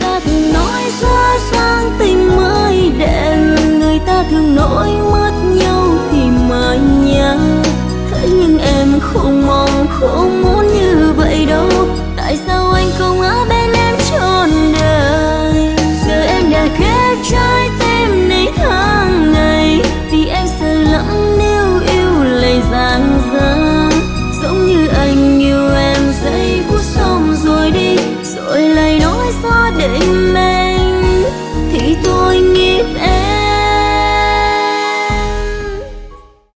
ta thường nói xa sang tình mới đẹp, người ta thường nói mất nhau thì mai nhang. Thế nhưng em không mong không muốn